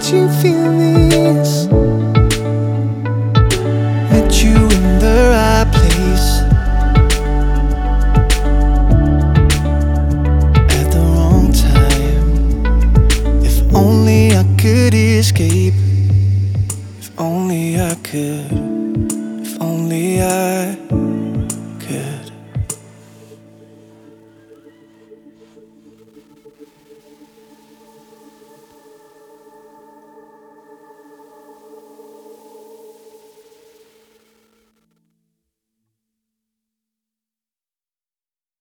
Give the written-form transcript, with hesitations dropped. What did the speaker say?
you feel this? Met you in the right place at the wrong time. If only I could escape. If only I could. If only I